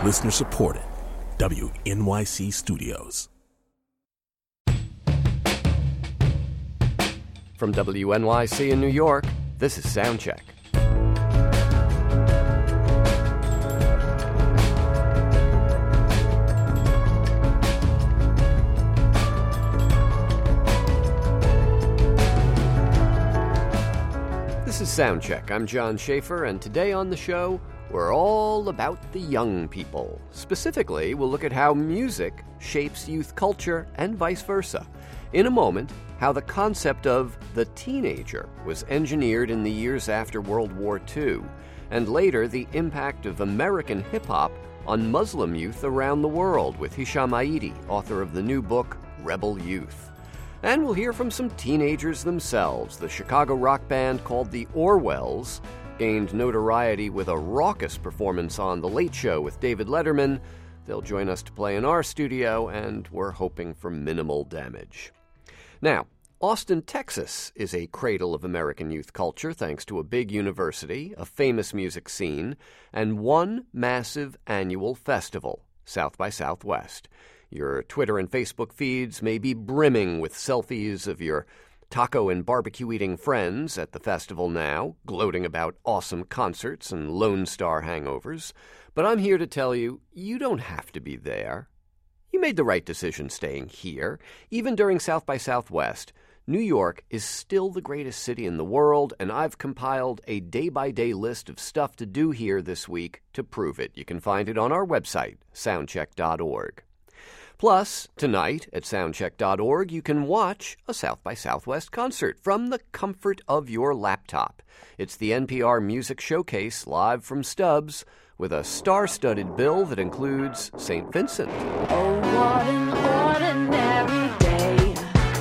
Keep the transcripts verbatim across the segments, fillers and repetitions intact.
Listener supported. W N Y C Studios. From W N Y C in New York, this is Soundcheck. This is Soundcheck. I'm John Schaefer, and today on the show, we're all about the young people. Specifically, we'll look at how music shapes youth culture and vice versa. In a moment, how the concept of the teenager was engineered in the years after World War Two, and later the impact of American hip-hop on Muslim youth around the world with Hisham Aidi, author of the new book, Rebel Youth. And we'll hear from some teenagers themselves. The Chicago rock band called the Orwells gained notoriety with a raucous performance on The Late Show with David Letterman. They'll join us to play in our studio, and we're hoping for minimal damage. Now, Austin, Texas is a cradle of American youth culture thanks to a big university, a famous music scene, and one massive annual festival, South by Southwest. Your Twitter and Facebook feeds may be brimming with selfies of your taco and barbecue-eating friends at the festival now, gloating about awesome concerts and Lone Star hangovers. But I'm here to tell you, you don't have to be there. You made the right decision staying here. Even during South by Southwest, New York is still the greatest city in the world, and I've compiled a day-by-day list of stuff to do here this week to prove it. You can find it on our website, soundcheck dot org. Plus, tonight at soundcheck dot org, you can watch a South by Southwest concert from the comfort of your laptop. It's the N P R Music Showcase live from Stubbs with a star-studded bill that includes Saint Vincent. Oh, what an ordinary day.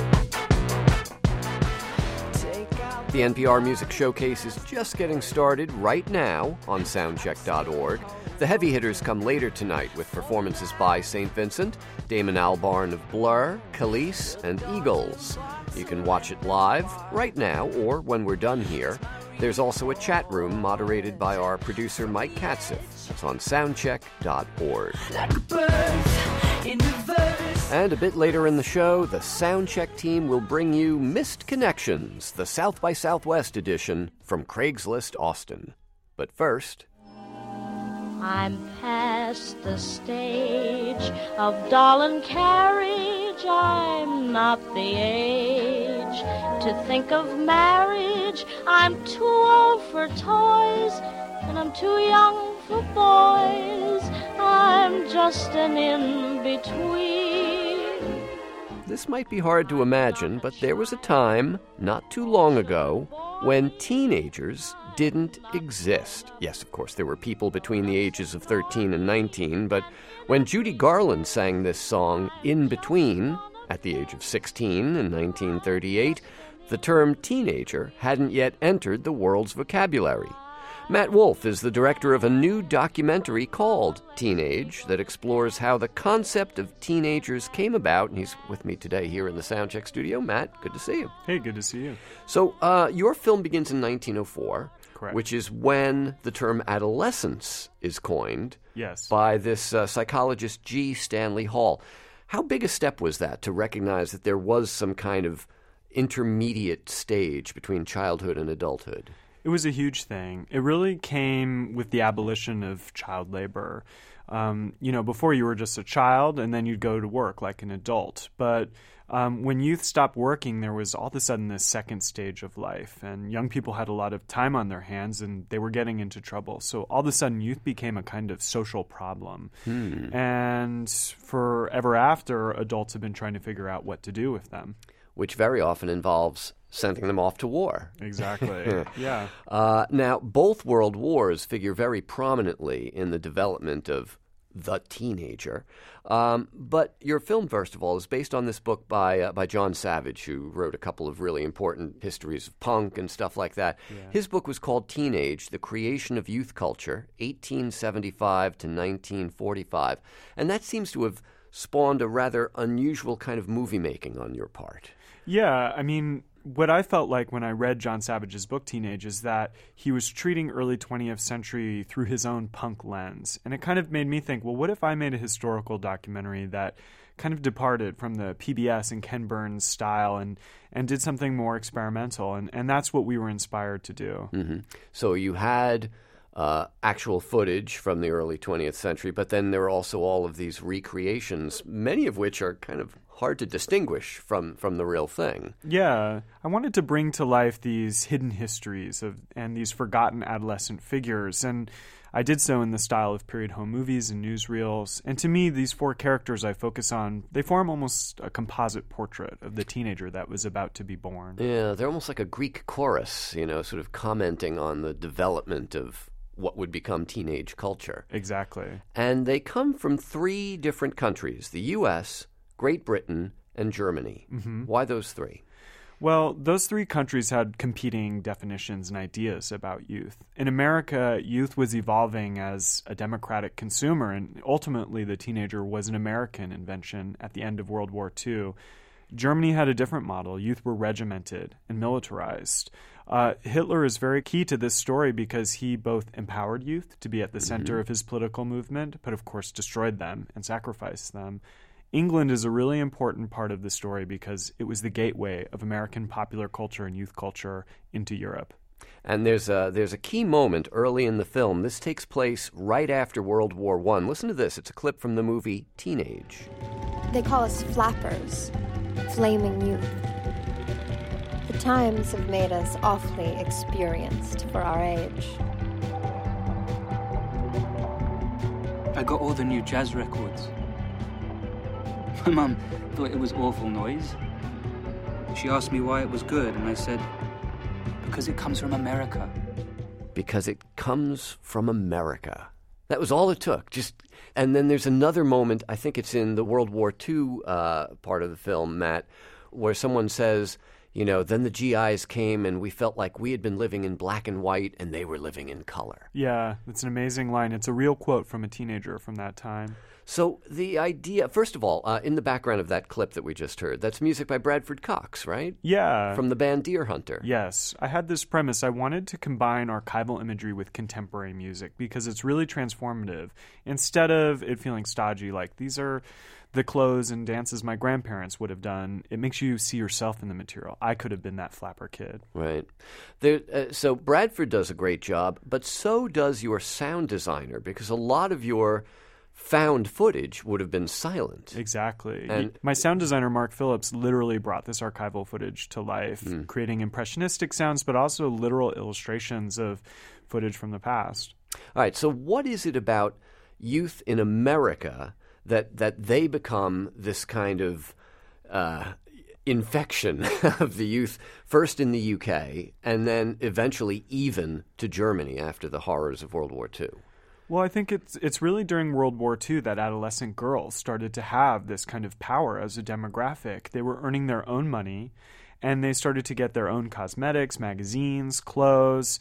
The N P R Music Showcase is just getting started right now on soundcheck dot org. The heavy hitters come later tonight with performances by Saint Vincent, Damon Albarn of Blur, Khalees, and Eagles. You can watch it live right now or when we're done here. There's also a chat room moderated by our producer Mike Katzeff. It's on soundcheck dot org. Like a bird in reverse. And a bit later in the show, the Soundcheck team will bring you Missed Connections, the South by Southwest edition from Craigslist Austin. But first, I'm past the stage of doll and carriage. I'm not the age to think of marriage. I'm too old for toys, and I'm too young for boys. I'm just an in-between. this might be hard to imagine, but there was a time, not too long ago, when teenagers didn't exist. Yes, of course, there were people between the ages of thirteen and nineteen, but when Judy Garland sang this song, In Between, at the age of sixteen in nineteen thirty-eight, the term teenager hadn't yet entered the world's vocabulary. Matt Wolf is the director of a new documentary called Teenage that explores how the concept of teenagers came about, and he's with me today here in the Soundcheck studio. Matt, good to see you. Hey, good to see you. So uh, your film begins in nineteen oh four, Correct. Which is when the term adolescence is coined Yes. by this uh, psychologist G. Stanley Hall. How big a step was that to recognize that there was some kind of intermediate stage between childhood and adulthood? It was a huge thing. It really came with the abolition of child labor. Um, you know, before you were just a child and then you'd go to work like an adult. But um, when youth stopped working, there was all of a sudden this second stage of life. And young people had a lot of time on their hands and they were getting into trouble. So all of a sudden youth became a kind of social problem. Hmm. And forever after, adults have been trying to figure out what to do with them. Which very often involves sending them off to war. Exactly. Yeah. Uh, now, both world wars figure very prominently in the development of the teenager. Um, but your film, first of all, is based on this book by uh, by John Savage, who wrote a couple of really important histories of punk and stuff like that. Yeah. His book was called Teenage, The Creation of Youth Culture, eighteen seventy-five to nineteen forty-five. And that seems to have spawned a rather unusual kind of movie making on your part. Yeah, I mean, what I felt like when I read John Savage's book, Teenage, is that he was treating early twentieth century through his own punk lens. And it kind of made me think, well, what if I made a historical documentary that kind of departed from the P B S and Ken Burns style and, and did something more experimental? And, and that's what we were inspired to do. Mm-hmm. So you had uh, actual footage from the early twentieth century, but then there were also all of these recreations, many of which are kind of hard to distinguish from, from the real thing. Yeah. I wanted to bring to life these hidden histories of and these forgotten adolescent figures. And I did so in the style of period home movies and newsreels. And to me, these four characters I focus on, they form almost a composite portrait of the teenager that was about to be born. Yeah, they're almost like a Greek chorus, you know, sort of commenting on the development of what would become teenage culture. Exactly. And they come from three different countries, the U S, Great Britain, and Germany. Mm-hmm. Why those three? Well, those three countries had competing definitions and ideas about youth. In America, youth was evolving as a democratic consumer, and ultimately the teenager was an American invention at the end of World War Two. Germany had a different model. Youth were regimented and militarized. Uh, Hitler is very key to this story because he both empowered youth to be at the mm-hmm. center of his political movement, but of course destroyed them and sacrificed them. England is a really important part of the story because it was the gateway of American popular culture and youth culture into Europe. And there's a, there's a key moment early in the film. This takes place right after World War One. Listen to this. It's a clip from the movie Teenage. They call us flappers, flaming youth. The times have made us awfully experienced for our age. I got all the new jazz records. My mum thought it was awful noise. She asked me why it was good, and I said, because it comes from America. Because it comes from America. That was all it took. Just, and then there's another moment, I think it's in the World War Two uh, part of the film, Matt, where someone says, you know, then the G Is came and we felt like we had been living in black and white and they were living in color. Yeah, it's an amazing line. It's a real quote from a teenager from that time. So the idea, first of all, uh, in the background of that clip that we just heard, that's music by Bradford Cox, right? Yeah. From the band Deer Hunter. Yes. I had this premise. I wanted to combine archival imagery with contemporary music because it's really transformative. Instead of it feeling stodgy, like these are the clothes and dances my grandparents would have done, it makes you see yourself in the material. I could have been that flapper kid. Right. There, uh, so Bradford does a great job, but so does your sound designer, because a lot of your found footage would have been silent. Exactly. And my sound designer, Mark Phillips, literally brought this archival footage to life, mm. creating impressionistic sounds, but also literal illustrations of footage from the past. All right, so what is it about youth in America that that they become this kind of uh, infection of the youth, first in the U K, and then eventually even to Germany after the horrors of World War Two? Well, I think it's it's really during World War Two that adolescent girls started to have this kind of power as a demographic. They were earning their own money, and they started to get their own cosmetics, magazines, clothes,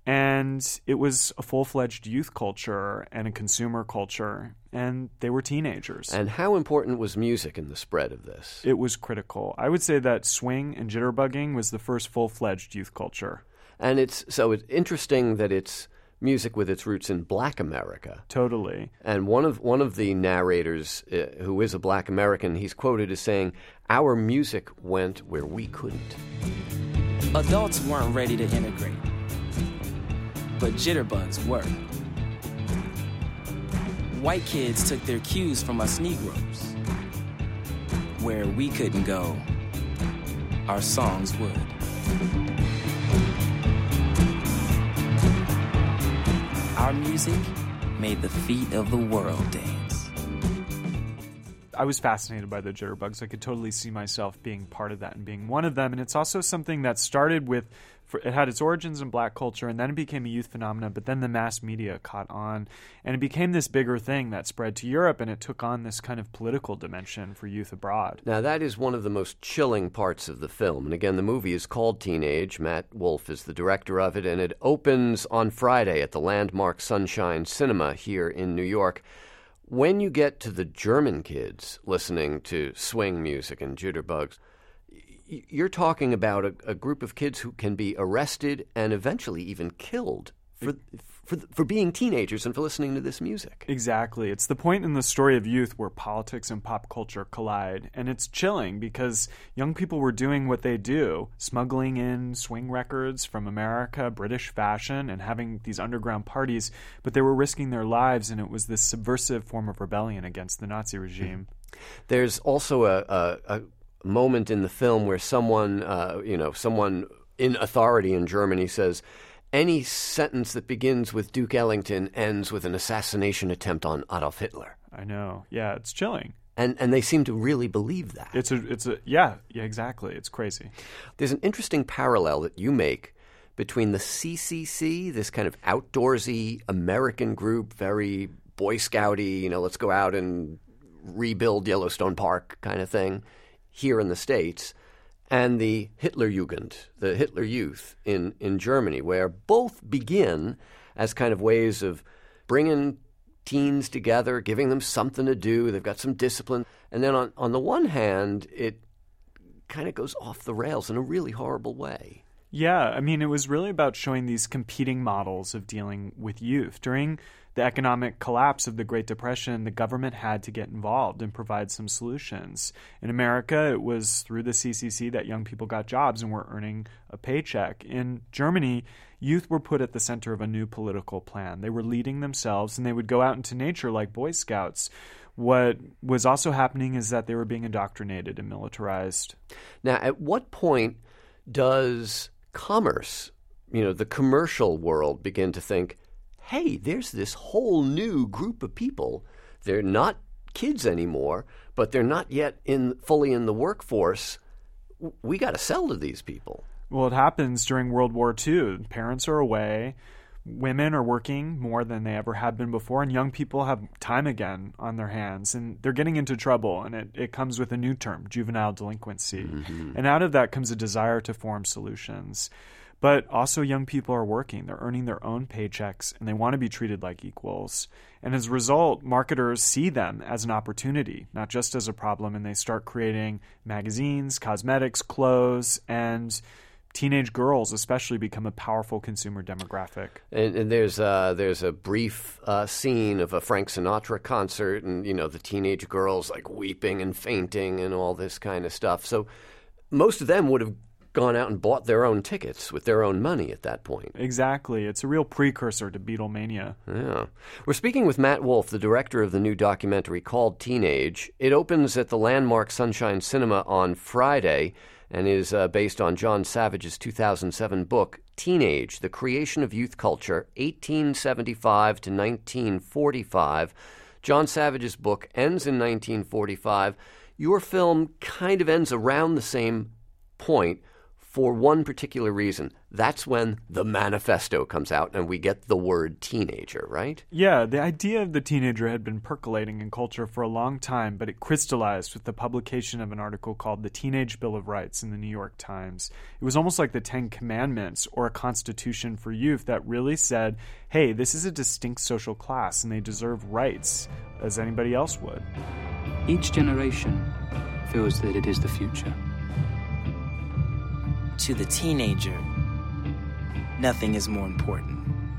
and it was a full-fledged youth culture and a consumer culture, and they were teenagers. And how important was music in the spread of this? It was critical. I would say that swing and jitterbugging was the first full-fledged youth culture. And it's so it's interesting that it's music with its roots in Black America. Totally. And one of one of the narrators, uh, who is a Black American, he's quoted as saying, "Our music went where we couldn't." Adults weren't ready to integrate, but jitterbugs were. White kids took their cues from us Negroes. Where we couldn't go, our songs would. Our music made the feet of the world dance. I was fascinated by the jitterbugs. I could totally see myself being part of that and being one of them. And it's also something that started with, for, it had its origins in black culture, and then it became a youth phenomenon, but then the mass media caught on, and it became this bigger thing that spread to Europe, and it took on this kind of political dimension for youth abroad. Now, that is one of the most chilling parts of the film. And again, the movie is called Teenage. Matt Wolf is the director of it, and it opens on Friday at the landmark Sunshine Cinema here in New York. When you get to the German kids listening to swing music and jitterbugs, y- you're talking about a, a group of kids who can be arrested and eventually even killed for for for being teenagers and for listening to this music. Exactly. It's the point in the story of youth where politics and pop culture collide. And it's chilling because young people were doing what they do, smuggling in swing records from America, British fashion, and having these underground parties, but they were risking their lives, and it was this subversive form of rebellion against the Nazi regime. There's also a, a, a moment in the film where someone, uh, you know, someone in authority in Germany says, any sentence that begins with Duke Ellington ends with an assassination attempt on Adolf Hitler. I know. Yeah, it's chilling. And and they seem to really believe that. It's a it's a yeah, yeah, exactly. It's crazy. There's an interesting parallel that you make between the C C C, this kind of outdoorsy American group, very Boy Scouty, you know, let's go out and rebuild Yellowstone Park kind of thing here in the States, and the Hitlerjugend, the Hitler Youth in, in Germany, where both begin as kind of ways of bringing teens together, giving them something to do. They've got some discipline. And then on, on the one hand, it kind of goes off the rails in a really horrible way. Yeah, I mean, it was really about showing these competing models of dealing with youth. During the economic collapse of the Great Depression, the government had to get involved and provide some solutions. In America, it was through the C C C that young people got jobs and were earning a paycheck. In Germany, youth were put at the center of a new political plan. They were leading themselves, and they would go out into nature like Boy Scouts. What was also happening is that they were being indoctrinated and militarized. Now, at what point does commerce, you know, the commercial world begin to think, hey, there's this whole new group of people. They're not kids anymore, but they're not yet in fully in the workforce. We got to sell to these people. Well, it happens during World War Two. Parents are away. Women are working more than they ever had been before, and young people have time again on their hands, and they're getting into trouble, and it, it comes with a new term, juvenile delinquency. Mm-hmm. And out of that comes a desire to form solutions. But also young people are working. They're earning their own paychecks, and they want to be treated like equals. And as a result, marketers see them as an opportunity, not just as a problem, and they start creating magazines, cosmetics, clothes, and teenage girls especially become a powerful consumer demographic. And, and there's uh, there's a brief uh, scene of a Frank Sinatra concert, and you know the teenage girls like weeping and fainting and all this kind of stuff. So most of them would have gone out and bought their own tickets with their own money at that point. Exactly. It's a real precursor to Beatlemania. Yeah. We're speaking with Matt Wolf, the director of the new documentary called Teenage. It opens at the landmark Sunshine Cinema on Friday and is uh, based on John Savage's two thousand seven book, Teenage, The Creation of Youth Culture, eighteen seventy-five to nineteen forty-five. John Savage's book ends in nineteen forty-five. Your film kind of ends around the same point for one particular reason. That's when the manifesto comes out and we get the word teenager, right? Yeah, the idea of the teenager had been percolating in culture for a long time, but it crystallized with the publication of an article called The Teenage Bill of Rights in the New York Times. It was almost like the Ten Commandments or a constitution for youth that really said, hey, this is a distinct social class and they deserve rights as anybody else would. Each generation feels that it is the future. To the teenager, nothing is more important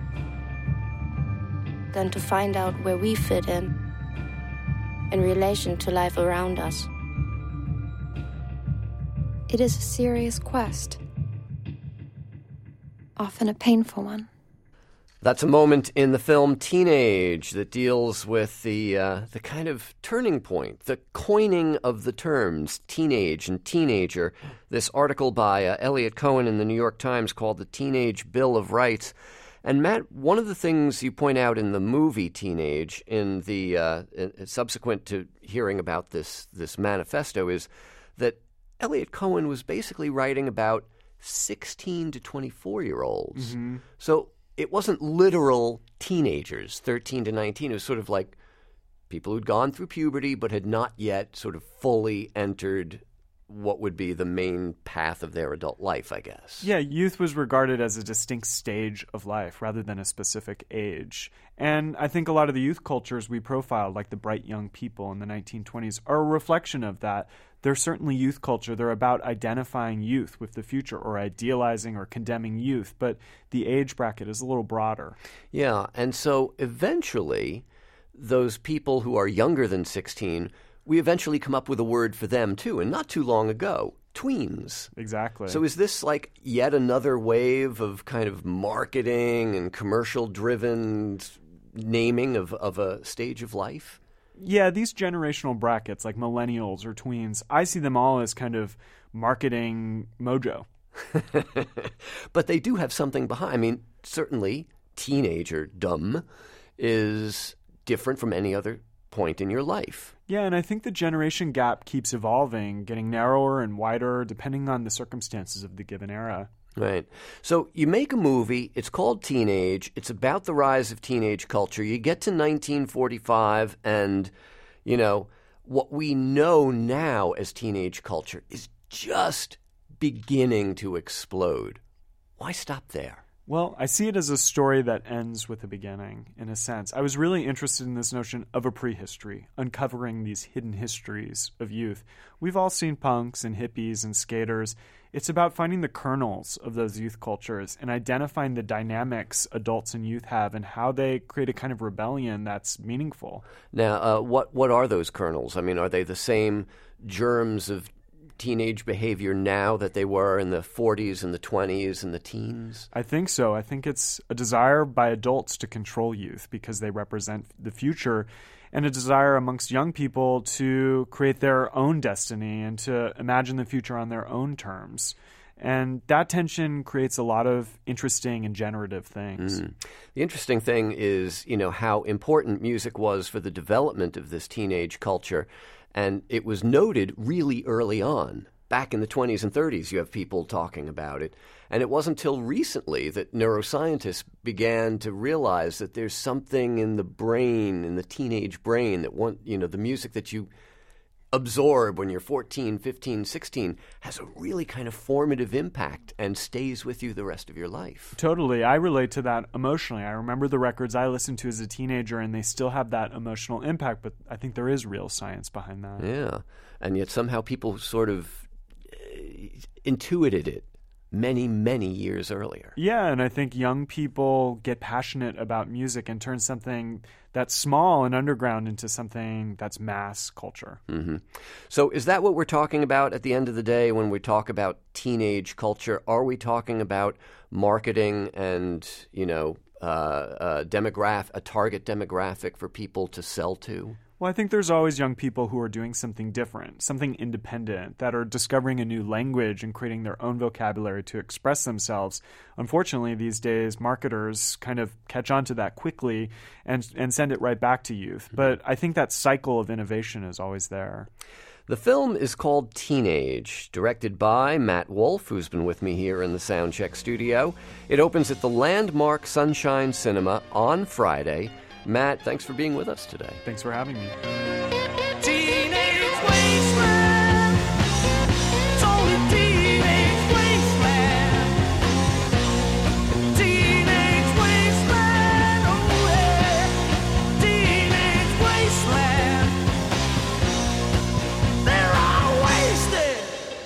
than to find out where we fit in in relation to life around us. It is a serious quest, often a painful one. That's a moment in the film Teenage that deals with the uh, the kind of turning point, the coining of the terms teenage and teenager. This article by uh, Elliot Cohen in the New York Times called The Teenage Bill of Rights. And Matt, one of the things you point out in the movie Teenage, in the uh, in, subsequent to hearing about this this manifesto, is that Elliot Cohen was basically writing about sixteen to twenty-four year olds. Mm-hmm. So it wasn't literal teenagers, thirteen to nineteen. It was sort of like people who'd gone through puberty but had not yet sort of fully entered what would be the main path of their adult life, I guess. Yeah, youth was regarded as a distinct stage of life rather than a specific age. And I think a lot of the youth cultures we profiled, like the bright young people in the nineteen twenties, are a reflection of that. They're certainly youth culture. They're about identifying youth with the future or idealizing or condemning youth, but the age bracket is a little broader. Yeah, and so eventually those people who are younger than sixteen, we eventually come up with a word for them too, and not too long ago, tweens. Exactly. So is this like yet another wave of kind of marketing and commercial-driven naming of, of a stage of life? Yeah, these generational brackets like millennials or tweens, I see them all as kind of marketing mojo. But they do have something behind. I mean, certainly teenagerdom is different from any other point in your life. Yeah, and I think the generation gap keeps evolving, getting narrower and wider depending on the circumstances of the given era. Right. So you make a movie, it's called Teenage, it's about the rise of teenage culture. You get to nineteen forty-five and, you know, what we know now as teenage culture is just beginning to explode. Why stop there? Well, I see it as a story that ends with a beginning, in a sense. I was really interested in this notion of a prehistory, uncovering these hidden histories of youth. We've all seen punks and hippies and skaters. It's about finding the kernels of those youth cultures and identifying the dynamics adults and youth have and how they create a kind of rebellion that's meaningful. Now, uh, what, what are those kernels? I mean, are they the same germs of teenage behavior now that they were in the forties and the twenties and the teens? I think so. I think it's a desire by adults to control youth because they represent the future, and a desire amongst young people to create their own destiny and to imagine the future on their own terms. And that tension creates a lot of interesting and generative things. Mm. The interesting thing is, you know, how important music was for the development of this teenage culture. And it was noted really early on. Back in the twenties and thirties, you have people talking about it. And it wasn't until recently that neuroscientists began to realize that there's something in the brain, in the teenage brain, that want, you know, the music that you absorb when you're fourteen, fifteen, sixteen has a really kind of formative impact and stays with you the rest of your life. Totally. I relate to that emotionally. I remember the records I listened to as a teenager, and they still have that emotional impact, but I think there is real science behind that. Yeah. And yet somehow people sort of uh, intuited it many, many years earlier. Yeah, and I think young people get passionate about music and turn something that's small and underground into something that's mass culture. Mm-hmm. So is that what we're talking about at the end of the day when we talk about teenage culture? Are we talking about marketing and, you know, uh, a demograph- a target demographic for people to sell to? Well, I think there's always young people who are doing something different, something independent, that are discovering a new language and creating their own vocabulary to express themselves. Unfortunately, these days, marketers kind of catch on to that quickly and, and send it right back to youth. But I think that cycle of innovation is always there. The film is called Teenage, directed by Matt Wolf, who's been with me here in the Soundcheck studio. It opens at the landmark Sunshine Cinema on Friday. Matt, thanks for being with us today. Thanks for having me. Teenage wasteland. It's only teenage wasteland. Teenage wasteland. Oh yeah. Teenage wasteland. They're all wasted.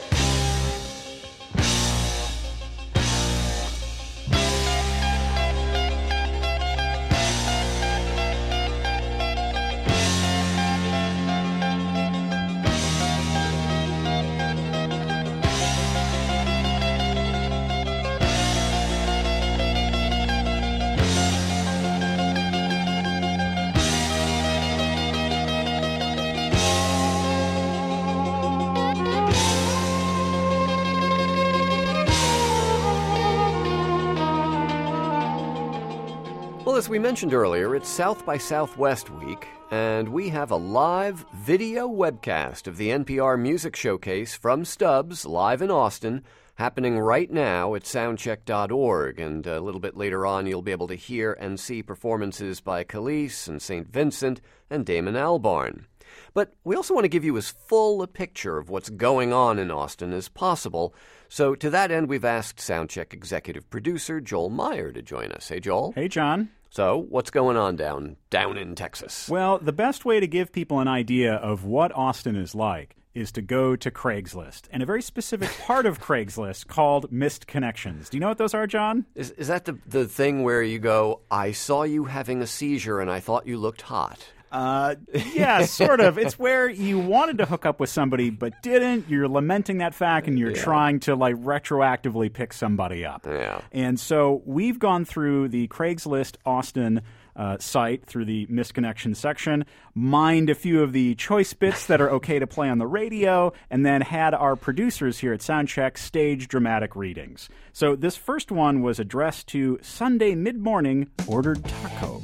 Well, as we mentioned earlier, it's South by Southwest week, and we have a live video webcast of the N P R Music Showcase from Stubbs, live in Austin, happening right now at soundcheck dot org. And a little bit later on, you'll be able to hear and see performances by Khalees and Saint Vincent and Damon Albarn. But we also want to give you as full a picture of what's going on in Austin as possible. So to that end, we've asked Soundcheck executive producer Joel Meyer to join us. Hey, Joel. Hey, John. So what's going on down down in Texas? Well, the best way to give people an idea of what Austin is like is to go to Craigslist, and a very specific part of Craigslist called Missed Connections. Do you know what those are, John? Is is that the the thing where you go, I saw you having a seizure and I thought you looked hot? Uh, yeah, sort of. It's where you wanted to hook up with somebody but didn't. You're lamenting that fact, and you're Yeah. trying to, like, retroactively pick somebody up. Yeah. And so we've gone through the Craigslist Austin uh, site through the Missed Connection section, mined a few of the choice bits that are okay to play on the radio, and then had our producers here at Soundcheck stage dramatic readings. So this first one was addressed to Sunday mid-morning ordered taco.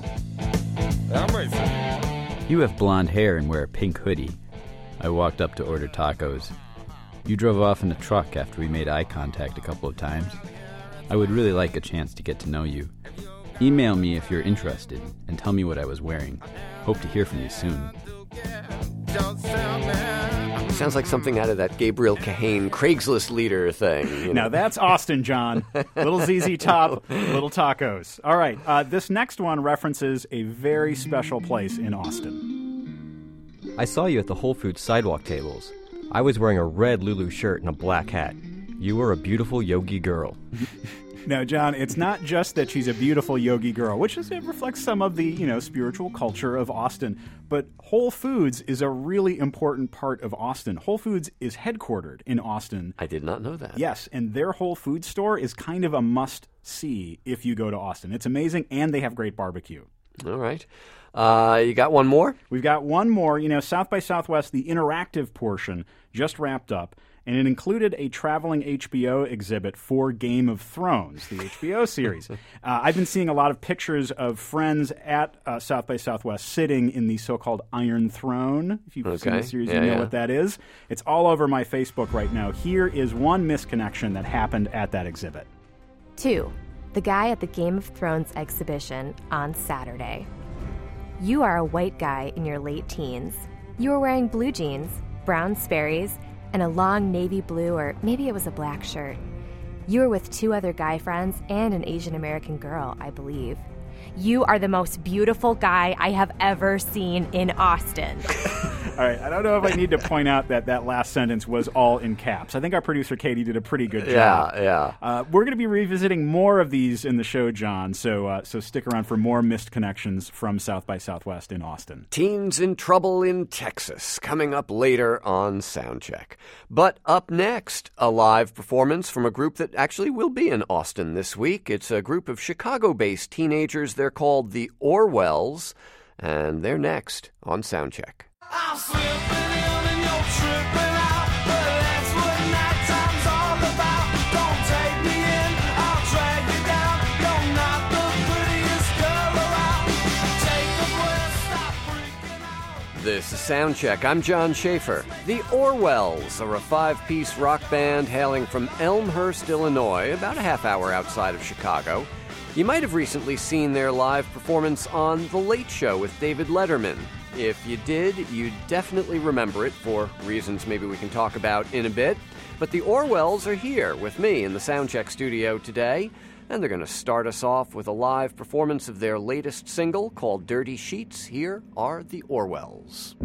You have blonde hair and wear a pink hoodie. I walked up to order tacos. You drove off in a truck after we made eye contact a couple of times. I would really like a chance to get to know you. Email me if you're interested and tell me what I was wearing. Hope to hear from you soon. Sounds like something out of that Gabriel Kahane Craigslist leader thing. You know? Now that's Austin, John. Little Z Z Top, little tacos. All right, uh, this next one references a very special place in Austin. I saw you at the Whole Foods sidewalk tables. I was wearing a red Lulu shirt and a black hat. You were a beautiful yogi girl. Now, John, it's not just that she's a beautiful yogi girl, which is, it reflects some of the, you know, spiritual culture of Austin, but Whole Foods is a really important part of Austin. Whole Foods is headquartered in Austin. I did not know that. Yes, and their Whole Foods store is kind of a must-see if you go to Austin. It's amazing, and they have great barbecue. All right. Uh, you got one more? We've got one more. You know, South by Southwest, the interactive portion, just wrapped up, and it included a traveling H B O exhibit for Game of Thrones, the H B O series. uh, I've been seeing a lot of pictures of friends at uh, South by Southwest sitting in the so-called Iron Throne. If you've seen Okay. the series, Yeah, you know yeah. what that is. It's all over my Facebook right now. Here is one misconnection that happened at that exhibit. Two, the guy at the Game of Thrones exhibition on Saturday. You are a white guy in your late teens. You were wearing blue jeans, brown Sperry's, and a long navy blue or maybe it was a black shirt. You were with two other guy friends and an Asian American girl, I believe. You are the most beautiful guy I have ever seen in Austin. All right, I don't know if I need to point out that that last sentence was all in caps. I think our producer, Katie, did a pretty good job. Yeah, yeah. Uh, we're going to be revisiting more of these in the show, John, so uh, so stick around for more missed connections from South by Southwest in Austin. Teens in Trouble in Texas, coming up later on Soundcheck. But up next, a live performance from a group that actually will be in Austin this week. It's a group of Chicago-based teenagers. They're called the Orwells, and they're next on Soundcheck. I'm slipping in and you're tripping out, but that's what night time's all about. Don't take me in, I'll drag you down. You're not the prettiest girl around. Take a breath, stop freaking out. This is Soundcheck. I'm John Schaefer. The Orwells are a five-piece rock band hailing from Elmhurst, Illinois, about a half hour outside of Chicago. You might have recently seen their live performance on The Late Show with David Letterman. If you did, you definitely remember it for reasons maybe we can talk about in a bit. But the Orwells are here with me in the Soundcheck studio today, and they're going to start us off with a live performance of their latest single called Dirty Sheets. Here are the Orwells.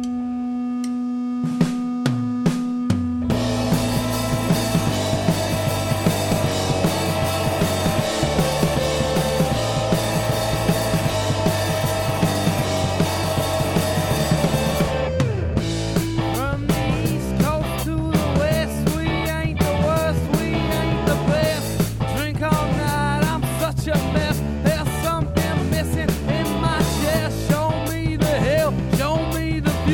From the east coast to the west, we ain't the worst, we ain't the best. Drink all night, I'm such a mess. There's something missing in my chest. Show me the hell, show me the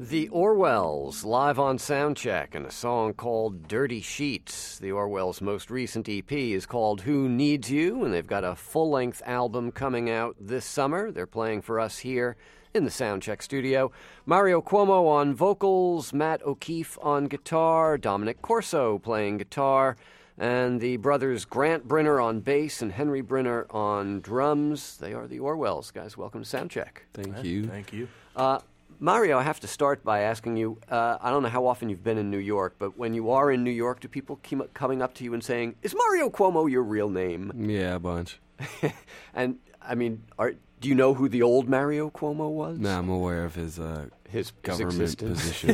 The Orwells, live on Soundcheck, and a song called Dirty Sheets. The Orwells' most recent E P is called Who Needs You, and they've got a full-length album coming out this summer. They're playing for us here in the Soundcheck studio. Mario Cuomo on vocals, Matt O'Keefe on guitar, Dominic Corso playing guitar, and the brothers Grant Brinner on bass and Henry Brinner on drums. They are the Orwells. Guys, welcome to Soundcheck. Thank you. Thank you. Uh, Mario, I have to start by asking you, uh, I don't know how often you've been in New York, but when you are in New York, do people keep coming up to you and saying, is Mario Cuomo your real name? Yeah, a bunch. And, I mean, are, do you know who the old Mario Cuomo was? No, I'm aware of his uh, his government his position.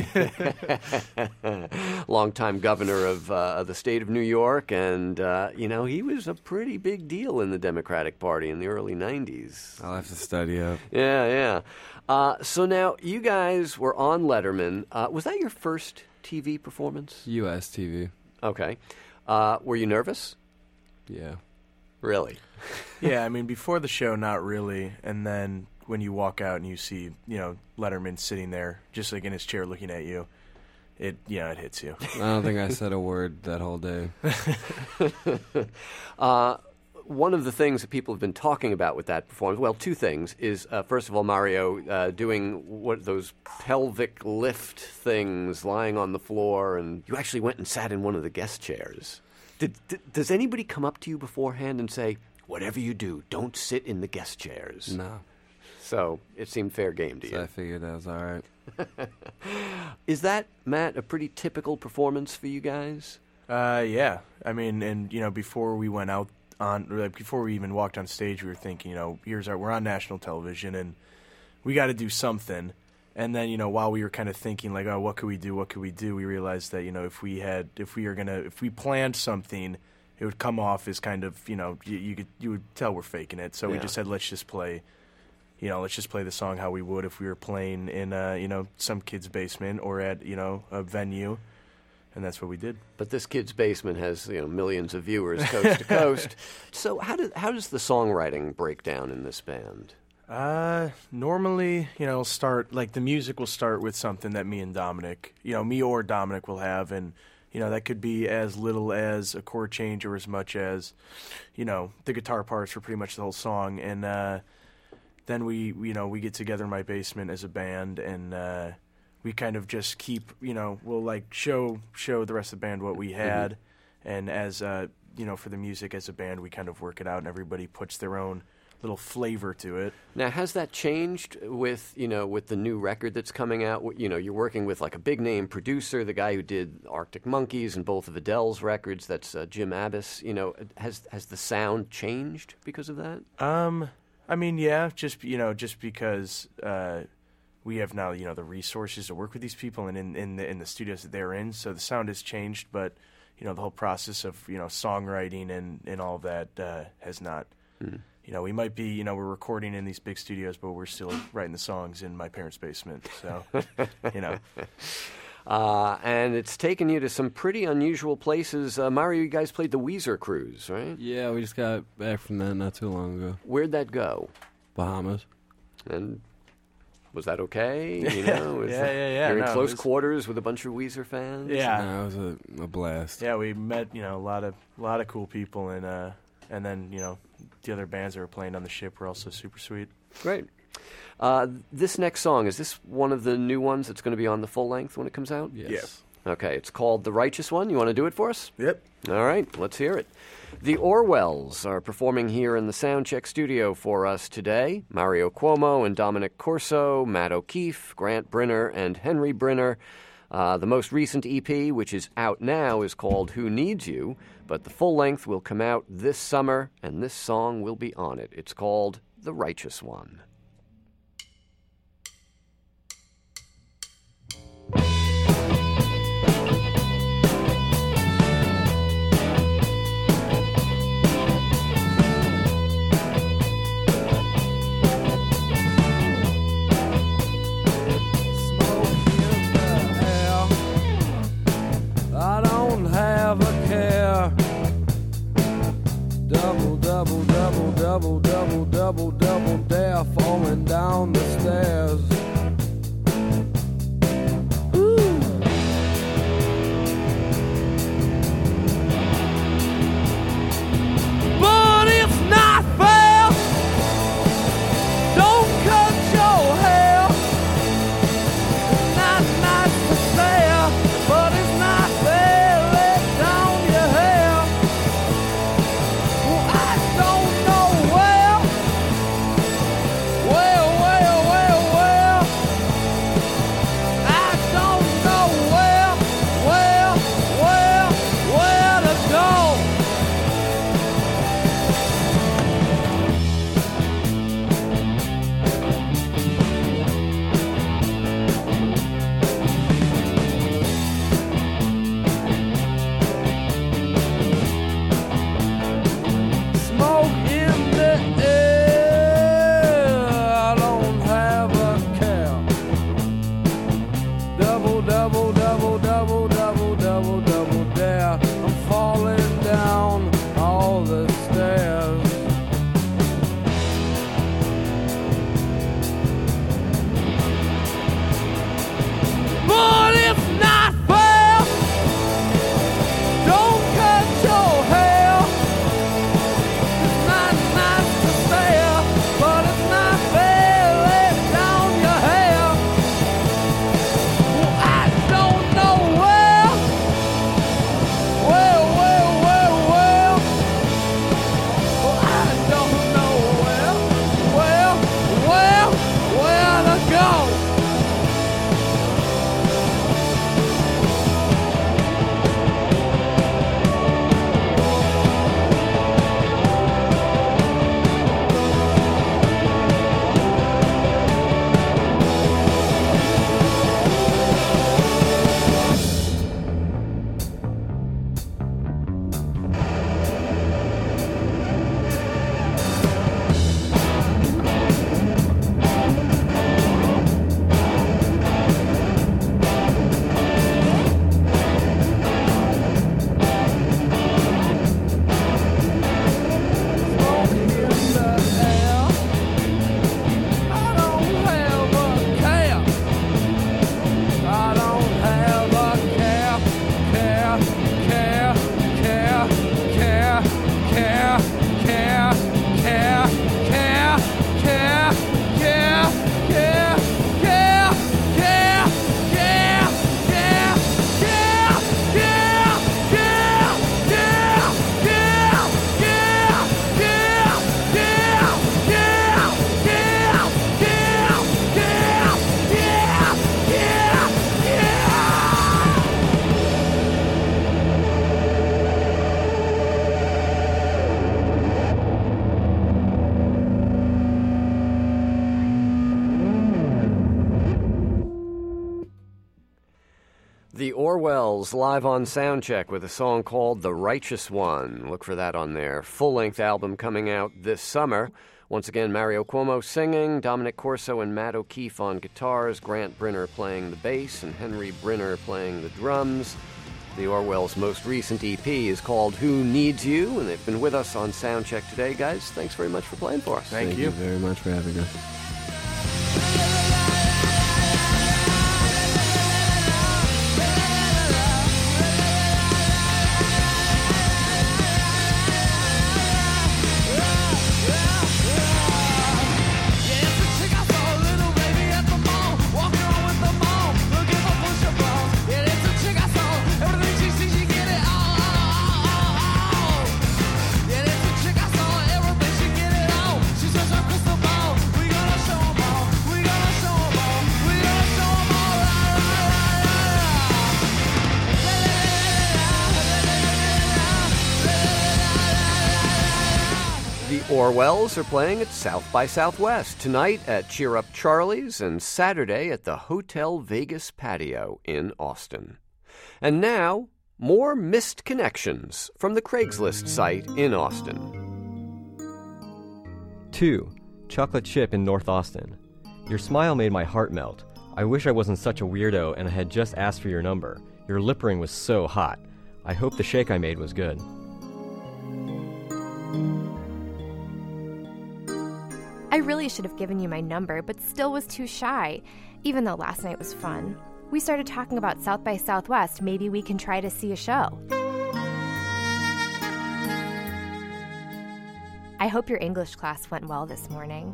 Longtime governor of, uh, of the state of New York, and, uh, you know, he was a pretty big deal in the Democratic Party in the early nineties. I'll have to study up. Yeah, yeah. Uh, so now, you guys were on Letterman. Uh, was that your first T V performance? U S T V. Okay. Uh, were you nervous? Yeah. Really? Yeah, I mean, before the show, not really. And then when you walk out and you see, you know, Letterman sitting there, just like in his chair looking at you, it, yeah, it hits you. I don't think I said a word that whole day. uh, one of the things that people have been talking about with that performance, well, two things, is, uh, first of all, Mario uh, doing what those pelvic lift things, lying on the floor, and you actually went and sat in one of the guest chairs. Did, did, does anybody come up to you beforehand and say, whatever you do, don't sit in the guest chairs? No. So it seemed fair game to so you. I figured that was all right. Is that, Matt, a pretty typical performance for you guys? Uh, yeah. I mean, and, you know, before we went out on, like, before we even walked on stage, we were thinking, you know, here's our, we're on national television, and we got to do something. And then, you know, while we were kind of thinking, like, oh, what could we do, what could we do, we realized that, you know, if we had, if we were going to, if we planned something, it would come off as kind of, you know, you, you could, you would tell we're faking it. So Yeah. we just said, let's just play, you know, let's just play the song how we would if we were playing in, uh, you know, some kid's basement or at, you know, a venue. And that's what we did. But this kid's basement has, you know, millions of viewers coast to coast. So how do, how does the songwriting break down in this band? Uh, normally, you know, it'll start, like, the music will start with something that me and Dominic, you know, me or Dominic will have, and, you know, that could be as little as a chord change or as much as, you know, the guitar parts for pretty much the whole song, and, uh, then we, you know, we get together in my basement as a band, and, uh, we kind of just keep, you know, we'll, like, show, show the rest of the band what we had, mm-hmm. and as, uh, you know, for the music as a band, we kind of work it out, and everybody puts their own little flavor to it. Now, has that changed with, you know, with the new record that's coming out? You know, you're working with, like, a big-name producer, the guy who did Arctic Monkeys and both of Adele's records, that's uh, Jim Abbas. You know, has has the sound changed because of that? Um, I mean, yeah, just, you know, just because uh, we have now, you know, the resources to work with these people and in, in, the, in the studios that they're in, so the sound has changed, but, you know, the whole process of, you know, songwriting and, and all of that uh, has not... Mm. You know, we might be, you know, we're recording in these big studios, but we're still writing the songs in my parents' basement. So, you know. Uh, and it's taken you to some pretty unusual places. Uh, Mario, you guys played the Weezer cruise, right? Yeah, we just got back from that not too long ago. Where'd that go? Bahamas. And was that okay? You know, yeah, yeah, yeah, yeah. You're in no, close was, quarters with a bunch of Weezer fans? Yeah. No, it was a, a blast. Yeah, we met, you know, a lot of, a lot of cool people, and, uh, and then, you know, the other bands that were playing on the ship were also super sweet. Great. Uh, this next song, is this one of the new ones that's going to be on the full length when it comes out? Yes. Yes. Okay, it's called The Righteous One. You want to do it for us? Yep. All right, let's hear it. The Orwells are performing here in the Soundcheck studio for us today. Mario Cuomo and Dominic Corso, Matt O'Keefe, Grant Brinner, and Henry Brinner. Uh, the most recent E P, which is out now, is called Who Needs You, but the full length will come out this summer, and this song will be on it. It's called The Righteous One. Double, double, double, double, double, double dare falling down the stairs. Orwells live on Soundcheck with a song called The Righteous One. Look for that on their full-length album coming out this summer. Once again, Mario Cuomo singing, Dominic Corso and Matt O'Keefe on guitars, Grant Brinner playing the bass, and Henry Brinner playing the drums. The Orwells' most recent E P is called Who Needs You, and they've been with us on Soundcheck today. Guys, thanks very much for playing for us. Thank, Thank you. you very much for having us. Orwells are playing at South by Southwest tonight at Cheer Up Charlie's and Saturday at the Hotel Vegas Patio in Austin. And now, more missed connections from the Craigslist site in Austin. Two, Chocolate Chip in North Austin. Your smile made my heart melt. I wish I wasn't such a weirdo and I had just asked for your number. Your lip ring was so hot. I hope the shake I made was good. I really should have given you my number, but still was too shy, even though last night was fun. We started talking about South by Southwest. Maybe we can try to see a show. I hope your English class went well this morning.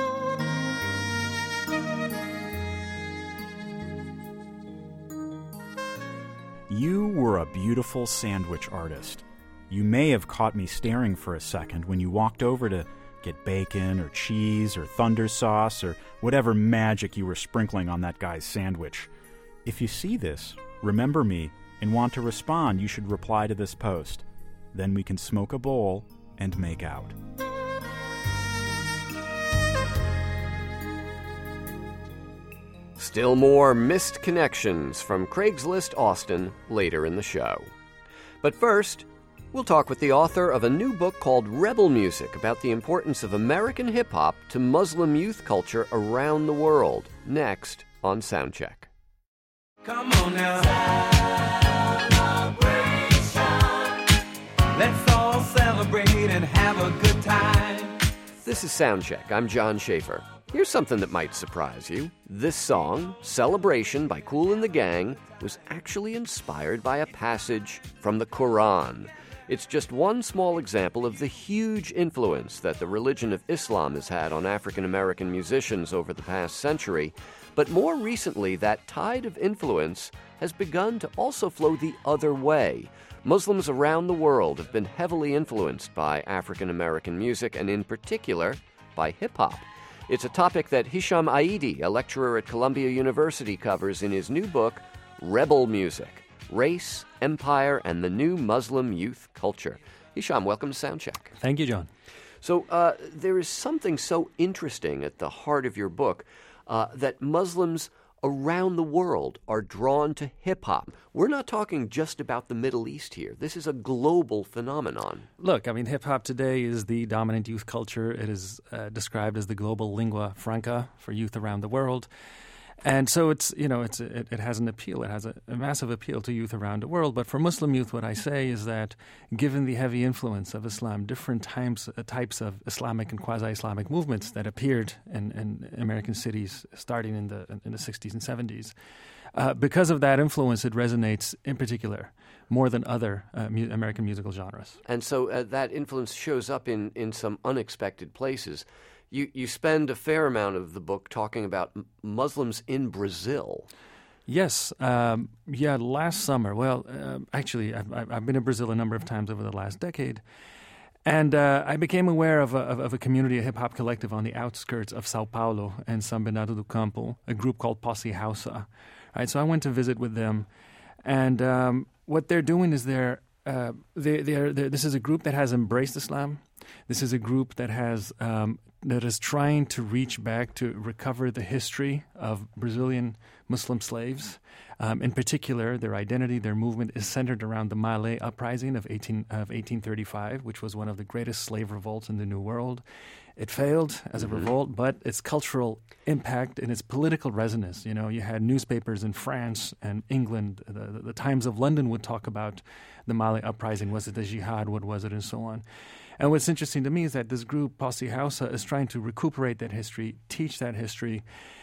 You were a beautiful sandwich artist. You may have caught me staring for a second when you walked over to get bacon or cheese or thunder sauce or whatever magic you were sprinkling on that guy's sandwich. If you see this, remember me, and want to respond, you should reply to this post. Then we can smoke a bowl and make out. Still more missed connections from Craigslist Austin later in the show. But first, we'll talk with the author of a new book called Rebel Music about the importance of American hip-hop to Muslim youth culture around the world, next on Soundcheck. Come on now. Celebration. Let's all celebrate and have a good time. This is Soundcheck. I'm John Schaefer. Here's something that might surprise you. This song, Celebration by Kool and the Gang, was actually inspired by a passage from the Quran. It's just one small example of the huge influence that the religion of Islam has had on African American musicians over the past century. But more recently, that tide of influence has begun to also flow the other way. Muslims around the world have been heavily influenced by African American music, and in particular, by hip-hop. It's a topic that Hisham Aidi, a lecturer at Columbia University, covers in his new book, Rebel Music: Race, Empire, and the New Muslim Youth Culture. Hisham, welcome to Soundcheck. Thank you, John. So uh, there is something so interesting at the heart of your book uh, that Muslims around the world are drawn to hip-hop. We're not talking just about the Middle East here. This is a global phenomenon. Look, I mean, hip-hop today is the dominant youth culture. It is uh, described as the global lingua franca for youth around the world. And so it's, you know, it's it, it has an appeal. It has a, a massive appeal to youth around the world. But for Muslim youth, what I say is that given the heavy influence of Islam, different types, uh, types of Islamic and quasi-Islamic movements that appeared in, in American cities starting in the in the sixties and seventies, uh, because of that influence, it resonates in particular more than other uh, mu- American musical genres. And so uh, that influence shows up in, in some unexpected places. You you spend a fair amount of the book talking about m- Muslims in Brazil. Yes. Um, yeah, last summer. Well, uh, actually, I've, I've been in Brazil a number of times over the last decade. And uh, I became aware of a, of, of a community, a hip-hop collective on the outskirts of Sao Paulo and São Bernardo do Campo, a group called Posse Hausa. Right, so I went to visit with them. And um, what they're doing is they're, uh, they, they're, they're, this is a group that has embraced Islam. This is a group that has um, that is trying to reach back to recover the history of Brazilian Muslim slaves. Um, in particular, their identity, their movement is centered around the Malay Uprising of, eighteen, of eighteen thirty-five, which was one of the greatest slave revolts in the New World. It failed as a Mm-hmm. revolt, but its cultural impact and its political resonance, you know, you had newspapers in France and England, the, the, the Times of London would talk about the Malay Uprising. Was it the jihad? What was it? And so on. And what's interesting to me is that this group, Posse Hausa, is trying to recuperate that history, teach that history.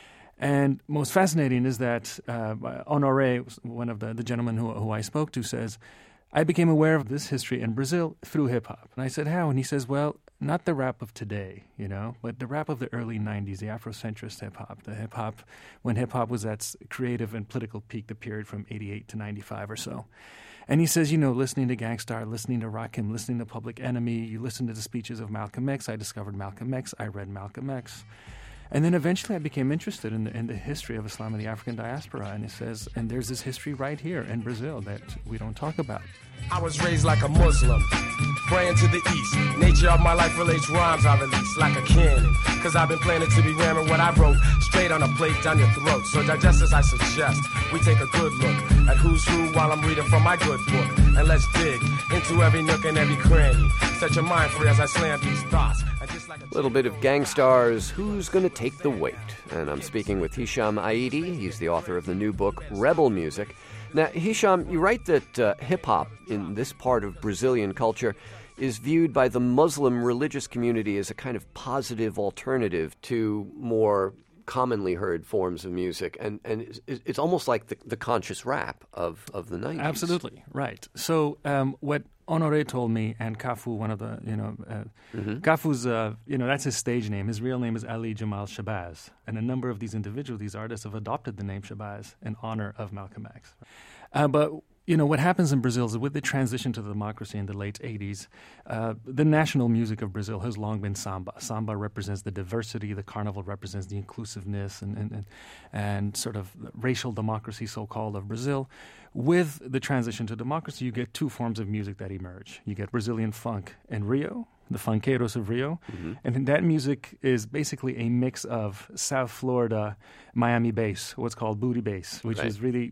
And most fascinating is that uh, Honoré, one of the, the gentlemen who, who I spoke to, says, I became aware of this history in Brazil through hip-hop. And I said, how? And he says, well, not the rap of today, you know, but the rap of the early nineties, the Afrocentrist hip-hop, the hip-hop when hip-hop was at its creative and political peak, the period from eighty-eight to ninety-five or so. And he says, you know, listening to Gang Starr, listening to Rakim, listening to Public Enemy, you listen to the speeches of Malcolm X. I discovered Malcolm X. I read Malcolm X. And then eventually I became interested in the, in the history of Islam and the African diaspora. And he says, and there's this history right here in Brazil that we don't talk about. I was raised like a Muslim, praying to the east. Nature of my life relates rhymes I release like a cannon. Cause I've been planning to be ramming what I wrote straight on a plate down your throat. So digest as I suggest, we take a good look at who's who while I'm reading from my good book. And let's dig into every nook and every cranny. Set your mind free as I slam these thoughts. A little bit of Gang Starr's Who's Gonna Take the Weight? And I'm speaking with Hisham Aidi. He's the author of the new book, Rebel Music. Now, Hisham, you write that uh, hip-hop in this part of Brazilian culture is viewed by the Muslim religious community as a kind of positive alternative to more commonly heard forms of music. And, and it's, it's almost like the, the conscious rap of, of the nineties. Absolutely, right. So um, what Honoré told me, and Cafu, one of the, you know, uh, Mm-hmm. Cafu's, uh, you know, that's his stage name. His real name is Ali Jamal Shabazz. And a number of these individuals, these artists, have adopted the name Shabazz in honor of Malcolm X. Uh, but, you know, what happens in Brazil is with the transition to democracy in the late eighties, uh, the national music of Brazil has long been samba. Samba represents the diversity, the carnival represents the inclusiveness and, and, and, and sort of racial democracy, so-called, of Brazil. With the transition to democracy, you get two forms of music that emerge. You get Brazilian funk in Rio, the funkeiros of Rio, Mm-hmm. and that music is basically a mix of South Florida, Miami bass, what's called booty bass, which Right. is really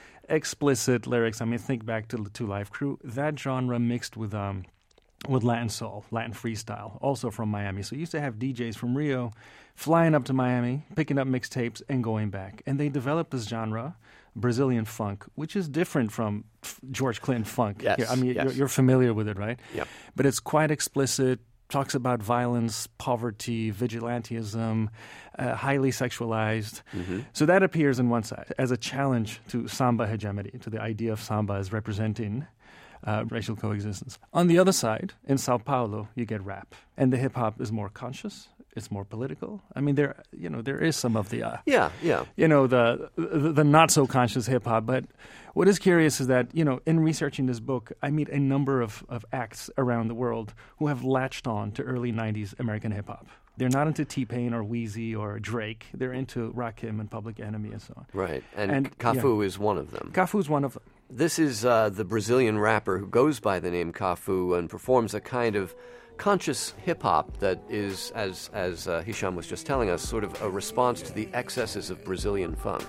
explicit lyrics. I mean, think back to Two Live Crew. That genre mixed with um, with Latin soul, Latin freestyle, also from Miami. So you used to have D Js from Rio flying up to Miami, picking up mixtapes, and going back. And they developed this genre, Brazilian funk, which is different from f- George Clinton funk. Yes, Yeah, I mean, yes. you're, you're familiar with it, right? Yep. But it's quite explicit, talks about violence, poverty, vigilantism, uh, highly sexualized. Mm-hmm. So that appears on one side as a challenge to samba hegemony, to the idea of samba as representing uh, racial coexistence. On the other side, in Sao Paulo, you get rap, and the hip hop is more conscious. It's more political. I mean, there, you know, there is some of the, uh, Yeah, yeah. you know, the the, the not so conscious hip hop. But what is curious is that, you know, in researching this book, I meet a number of, of acts around the world who have latched on to early nineties American hip hop. They're not into T-Pain or Wheezy or Drake. They're into Rakim and Public Enemy and so on. Right, and, And, Cafu yeah. is one of them. Cafu is one of them. This is uh, the Brazilian rapper who goes by the name Cafu and performs a kind of conscious hip-hop that is, as, as uh, Hisham was just telling us, sort of a response to the excesses of Brazilian funk.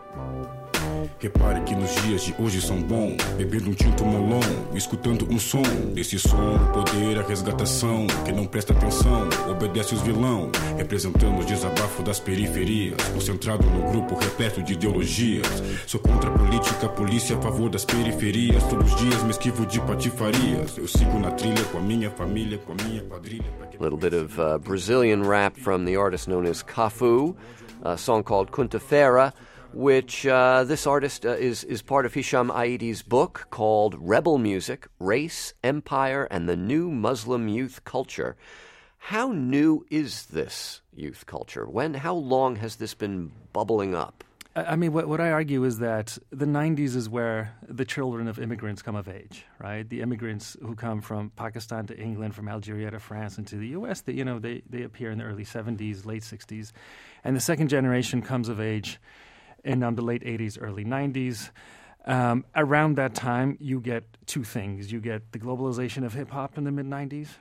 Repare que nos dias de hoje são bons, bebendo um tinto molon, escutando um som. Desse som, o poder, a resgatação. Quem não presta atenção, obedece os vilão. Representando o desabafo das periferias, concentrado no grupo repleto de ideologias. Sou contra a política, a polícia a favor das periferias. Todos os dias me esquivo de patifarias. Eu sigo na trilha com a minha família, com a minha quadrilha. A little bit of uh, Brazilian rap from the artist known as Cafu, a song called Quinta-feira, which uh, this artist uh, is, is part of Hisham Aidi's book called Rebel Music, Race, Empire, and the New Muslim Youth Culture. How new is this youth culture? When, how long has this been bubbling up? I I mean, what, what I argue is that the nineties is where the children of immigrants come of age, right? The immigrants who come from Pakistan to England, from Algeria to France and to the U S, they, you know, they, they appear in the early seventies, late sixties. And the second generation comes of age in um, the late eighties, early nineties. Um, around that time, you get two things. You get the globalization of hip-hop in the mid-nineties,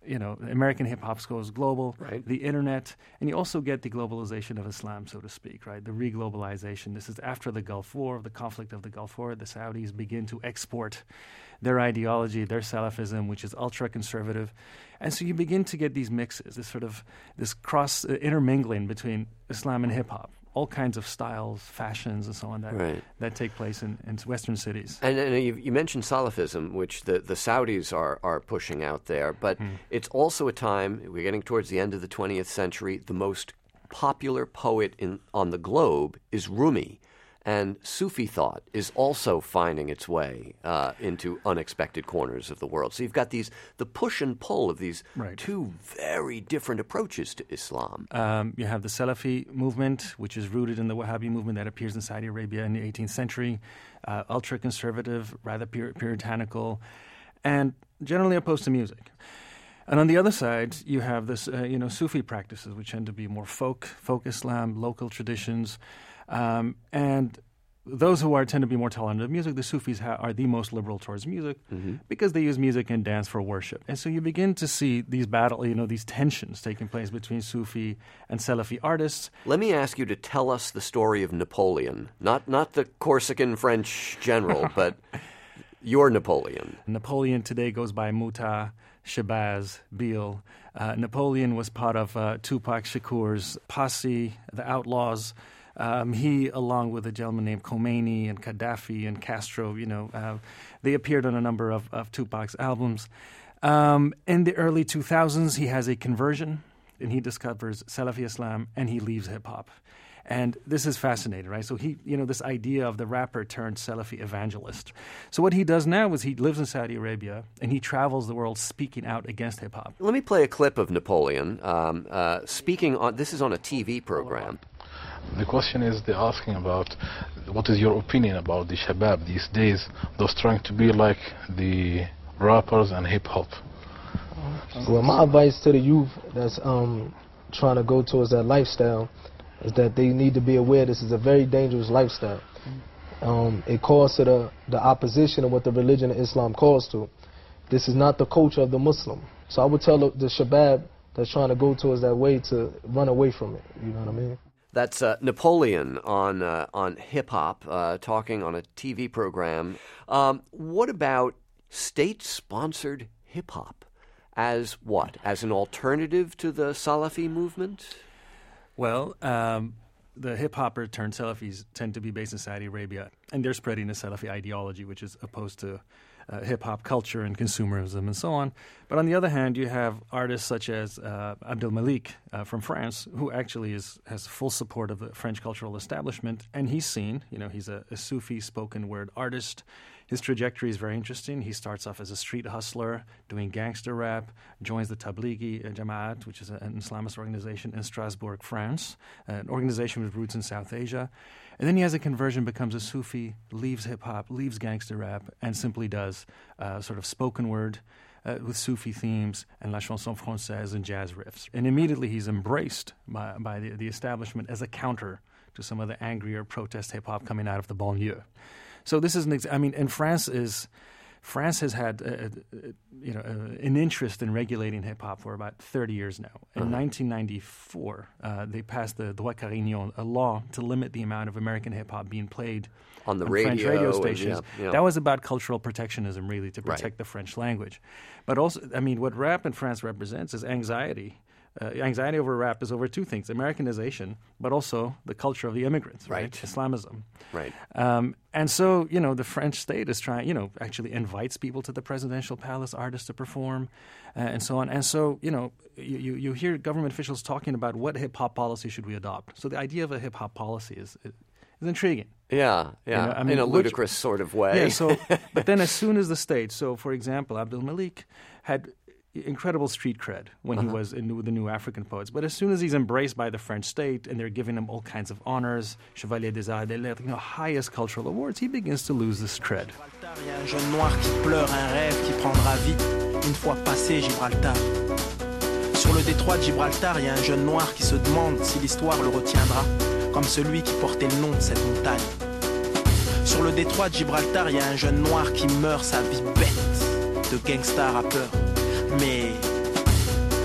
you know, American hip hop goes global, right. the internet, and you also get the globalization of Islam, so to speak, right? The re-globalization. This is after the Gulf War, the conflict of the Gulf War. The Saudis begin to export their ideology, their Salafism, which is ultra-conservative. And so you begin to get these mixes, this sort of, this cross uh, intermingling between Islam and hip hop. All kinds of styles, fashions, and so on that right. that take place in, in Western cities. And, and you, you mentioned Salafism, which the, the Saudis are, are pushing out there, but mm. it's also a time, we're getting towards the end of the twentieth century, the most popular poet in on the globe is Rumi. And Sufi thought is also finding its way uh, into unexpected corners of the world. So you've got these the push and pull of these right. two very different approaches to Islam. Um, you have the Salafi movement, which is rooted in the Wahhabi movement that appears in Saudi Arabia in the eighteenth century, uh, ultra-conservative, rather pur- puritanical, and generally opposed to music. And on the other side, you have this, uh, you know, Sufi practices, which tend to be more folk, folk Islam, local traditions. Um, and those who are tend to be more tolerant of music, the Sufis ha- are the most liberal towards music mm-hmm. because they use music and dance for worship. And so you begin to see these battle, you know, these tensions taking place between Sufi and Salafi artists. Let me ask you to tell us the story of Napoleon, not not the Corsican French general, but your Napoleon. Napoleon today goes by Muta, Shabazz, Beale. Uh, Napoleon was part of uh, Tupac Shakur's posse, the Outlaws. Um, he, along with a gentleman named Khomeini and Gaddafi and Castro, you know, uh, they appeared on a number of, of Tupac's albums. Um, in the early two thousands, he has a conversion, and he discovers Salafi Islam, and he leaves hip-hop. And this is fascinating, right? So he, you know, this idea of the rapper turned Salafi evangelist. So what he does now is he lives in Saudi Arabia, and he travels the world speaking out against hip-hop. Let me play a clip of Napoleon um, uh, speaking on, this is on a T V program. The question is they're asking about what is your opinion about the Shabab these days, those trying to be like the rappers and hip-hop. Well, my advice to the youth that's um, trying to go towards that lifestyle is that they need to be aware this is a very dangerous lifestyle. Um, it calls to the, the opposition of what the religion of Islam calls to. This is not the culture of the Muslim. So I would tell the, the Shabab that's trying to go towards that way to run away from it. You know what I mean? That's uh, Napoleon on uh, on hip-hop, uh, talking on a T V program. Um, what about state-sponsored hip-hop? As what? As an alternative to the Salafi movement? Well, um, the hip-hopper turned Salafis tend to be based in Saudi Arabia, and they're spreading the Salafi ideology, which is opposed to uh, hip-hop culture and consumerism and so on. But on the other hand, you have artists such as uh, Abdel Malik uh, from France, who actually is has full support of the French cultural establishment, and he's seen, you know, he's a, a Sufi spoken word artist. His trajectory is very interesting. He starts off as a street hustler, doing gangster rap, joins the Tablighi Jamaat, which is an Islamist organization in Strasbourg, France, an organization with roots in South Asia. And then he has a conversion, becomes a Sufi, leaves hip-hop, leaves gangster rap, and simply does uh, sort of spoken word uh, with Sufi themes and la chanson française and jazz riffs. And immediately he's embraced by, by the, the establishment as a counter to some of the angrier protest hip-hop coming out of the banlieue. So this is an ex- I mean, and France is France has had uh, uh, you know uh, an interest in regulating hip hop for about thirty years now. In uh-huh. nineteen ninety-four, uh, they passed the Droit Carignan, a law to limit the amount of American hip hop being played on the on radio, French radio and, stations. yeah, yeah. That was about cultural protectionism, really, to protect Right. the French language. But also, I mean, what rap in France represents is anxiety. Uh, anxiety over rap is over two things: Americanization, but also the culture of the immigrants, right? Right. Islamism, Right. Um, and so, you know, the French state is trying, you know, actually invites people to the presidential palace, artists to perform, uh, and so on. And so, you know, you, you, you hear government officials talking about what hip hop policy should we adopt. So the idea of a hip hop policy is is intriguing. Yeah, yeah, You know, I mean, in a which- ludicrous sort of way. Yeah. So, but then as soon as the state, so for example, Abdul Malik had incredible street cred when he Uh-huh. was in the New African Poets. But as soon as he's embraced by the French state and they're giving him all kinds of honors, Chevalier des Arts et des Lettres, you know, highest cultural awards, he begins to lose this cred. Il y a un jeune noir qui pleure un rêve qui prendra vie une fois passé Gibraltar. Sur le détroit de Gibraltar, il y a un jeune noir qui se demande si l'histoire le retiendra, comme celui qui portait le nom de cette montagne. Sur le détroit de Gibraltar, il y a un jeune noir qui meurt sa vie bête de gangsta rappeur. Mais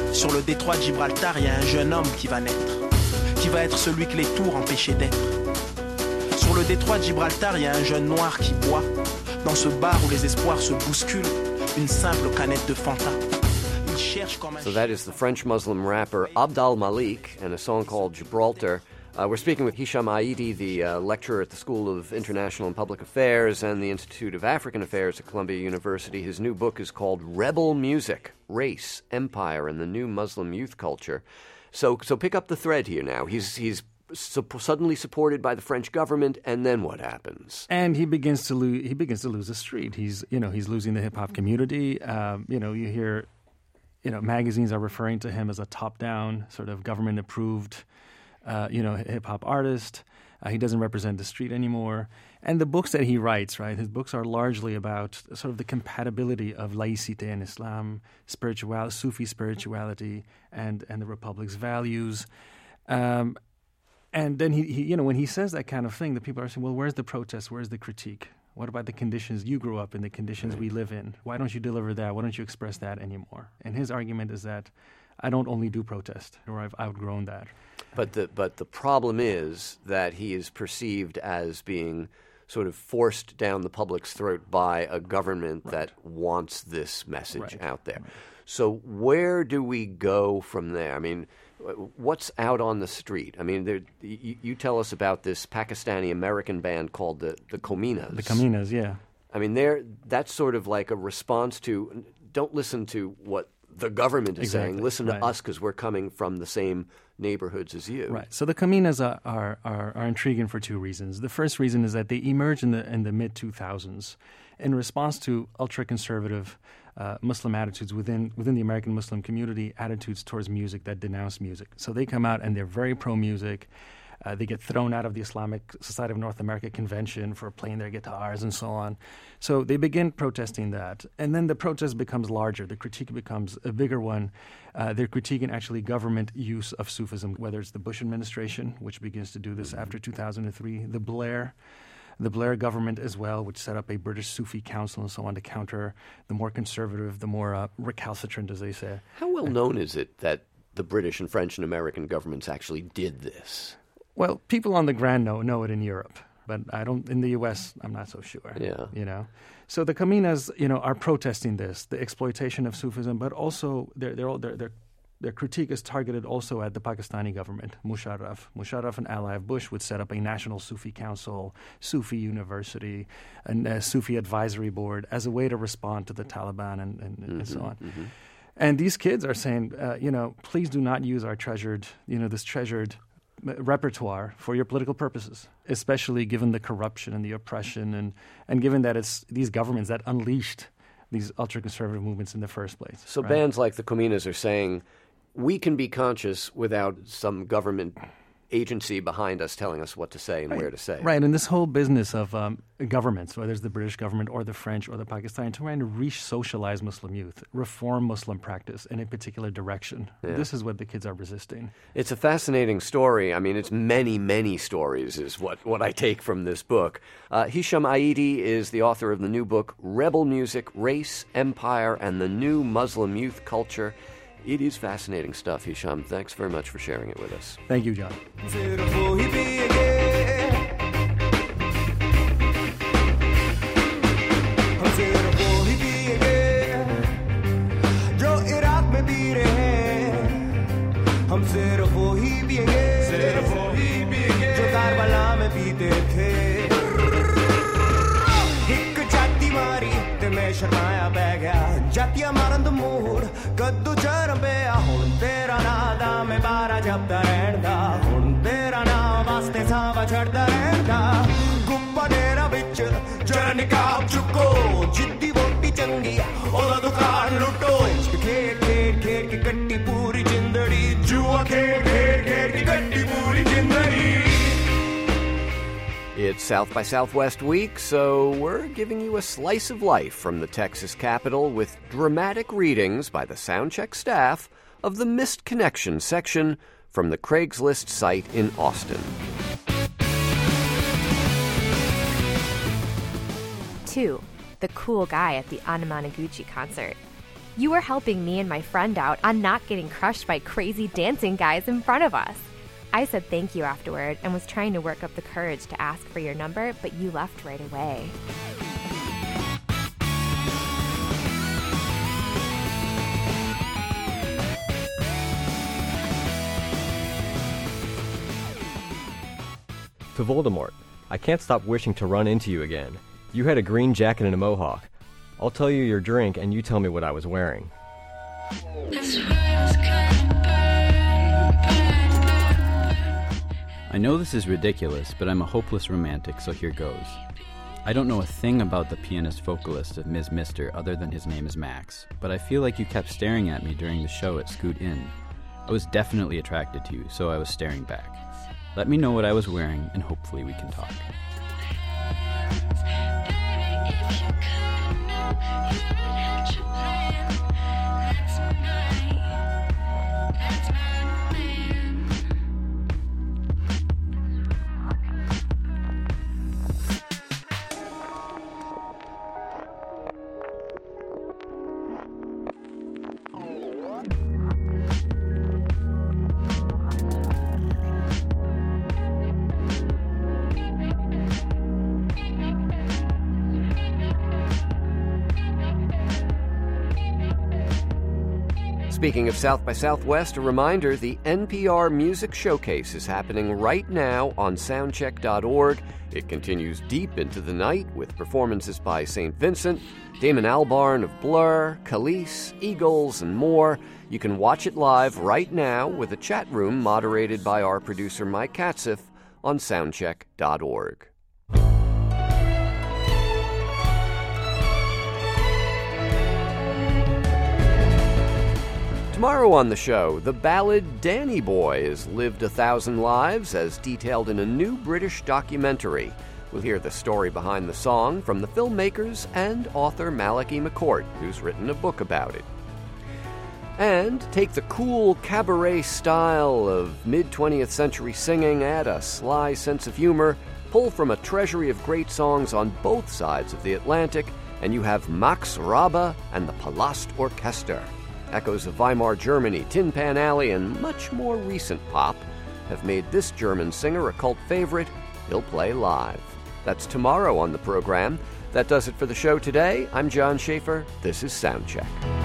Sur le détroit de Gibraltar, il y a un jeune homme qui va naître, qui va être celui que les tours empêchaient d'être. Sur le détroit de Gibraltar, il y a un jeune noir qui boit, dans ce bar où les espoirs se bousculent, une simple canette de Fanta. Il cherche comme un... So that is the French Muslim rapper Abd al-Malik and a song called Gibraltar. Uh, we're speaking with Hisham Aidi, the uh, lecturer at the School of International and Public Affairs and the Institute of African Affairs at Columbia University. His new book is called Rebel Music, Race, Empire, and the New Muslim Youth Culture. So so pick up the thread here now. He's he's su- suddenly supported by the French government, and then what happens? And he begins to lose. He begins to lose the street. He's you know he's losing the hip hop community. Um, you know you hear, you know magazines are referring to him as a top down sort of government approved. Uh, you know, hip hop artist. Uh, he doesn't represent the street anymore. And the books that he writes, right, his books are largely about sort of the compatibility of laïcité in Islam, spiritual, Sufi spirituality, and, and the Republic's values. Um, and then he, he, you know, when he says that kind of thing, the people are saying, well, where's the protest? Where's the critique? What about the conditions you grew up in, the conditions we live in? Why don't you deliver that? Why don't you express that anymore? And his argument is that I don't only do protest, or I've outgrown that. But the but the problem is that he is perceived as being sort of forced down the public's throat by a government right. that wants this message right. out there. Right. So where do we go from there? I mean, what's out on the street? I mean, there, you, you tell us about this Pakistani-American band called the, the Kominas. The Kominas, yeah. I mean, they're, that's sort of like a response to, don't listen to what the government is exactly. saying, listen to right. us because we're coming from the same neighborhoods as you. Right. So the Kominas are, are, are, are intriguing for two reasons. The first reason is that they emerged in the in the mid two thousands in response to ultra-conservative uh, Muslim attitudes within within the American Muslim community, attitudes towards music that denounce music. So they come out and they're very pro-music. Uh, they get thrown out of the Islamic Society of North America convention for playing their guitars and so on. So they begin protesting that. And then the protest becomes larger. The critique becomes a bigger one. Uh, they're critiquing actually government use of Sufism, whether it's the Bush administration, which begins to do this after two thousand three, the Blair the Blair government as well, which set up a British Sufi council and so on to counter the more conservative, the more uh, recalcitrant, as they say. How well known is it that the British and French and American governments actually did this? Well, people on the ground know know it in Europe, but I don't. In the U S, I'm not so sure. Yeah, you know. So the Kominas, you know, are protesting this, the exploitation of Sufism, but also their their their their, their critique is targeted also at the Pakistani government. Musharraf, Musharraf, an ally of Bush, would set up a national Sufi council, Sufi university, and a Sufi advisory board as a way to respond to the Taliban and and, mm-hmm, and so on. Mm-hmm. And these kids are saying, uh, you know, please do not use our treasured, you know, this treasured repertoire for your political purposes, especially given the corruption and the oppression and, and given that it's these governments that unleashed these ultra-conservative movements in the first place. So right? bands like the Kominas are saying, we can be conscious without some government agency behind us telling us what to say and right. where to say. Right, and this whole business of um, governments, whether it's the British government or the French or the Pakistani, trying to re-socialize Muslim youth, reform Muslim practice in a particular direction. Yeah. This is what the kids are resisting. It's a fascinating story. I mean, it's many, many stories is what, what I take from this book. Uh, Hisham Aidi is the author of the new book, Rebel Music, Race, Empire, and the New Muslim Youth Culture. It is fascinating stuff, Hisham. Thanks very much for sharing it with us. Thank you, John. शर्माया पै गया जातिया मारन दा mood कद्दू चरम पे हुण तेरा ना दा मैं बारा जपदा रहंदा हुण तेरा ना वास्ते सावा छड़दा रहंदा गुप्पा डेरा विच जरा निकाब चुको जिद्दी वोटी चंगी ओदा दुकान लुटो खेड खेड खेड की कट्टी पूरी जिंदड़ी जुआ खेड खेड खेड की कट्टी पूरी जिंदड़ी. It's South by Southwest week, so we're giving you a slice of life from the Texas capital with dramatic readings by the Soundcheck staff of the Missed Connection section from the Craigslist site in Austin. Two, the cool guy at the Anamanaguchi concert. You were helping me and my friend out on not getting crushed by crazy dancing guys in front of us. I said thank you afterward and was trying to work up the courage to ask for your number, but you left right away. To Voldemort, I can't stop wishing to run into you again. You had a green jacket and a mohawk. I'll tell you your drink and you tell me what I was wearing. I know this is ridiculous, but I'm a hopeless romantic, so here goes. I don't know a thing about the pianist vocalist of Miz Mister other than his name is Max, but I feel like you kept staring at me during the show at Scoot Inn. I was definitely attracted to you, so I was staring back. Let me know what I was wearing, and hopefully we can talk. Speaking of South by Southwest, a reminder, the N P R Music Showcase is happening right now on soundcheck dot org. It continues deep into the night with performances by Saint Vincent, Damon Albarn of Blur, Khalees, Eagles, and more. You can watch it live right now with a chat room moderated by our producer Mike Katzif on soundcheck dot org. Tomorrow on the show, the ballad Danny Boy has lived a thousand lives as detailed in a new British documentary. We'll hear the story behind the song from the filmmakers and author Malachi McCourt, who's written a book about it. And take the cool cabaret style of mid-twentieth century singing, add a sly sense of humor, pull from a treasury of great songs on both sides of the Atlantic, and you have Max Rabe and the Palast Orchester. Echoes of Weimar Germany, Tin Pan Alley, and much more recent pop have made this German singer a cult favorite. He'll play live. That's tomorrow on the program. That does it for the show today. I'm John Schaefer. This is Soundcheck.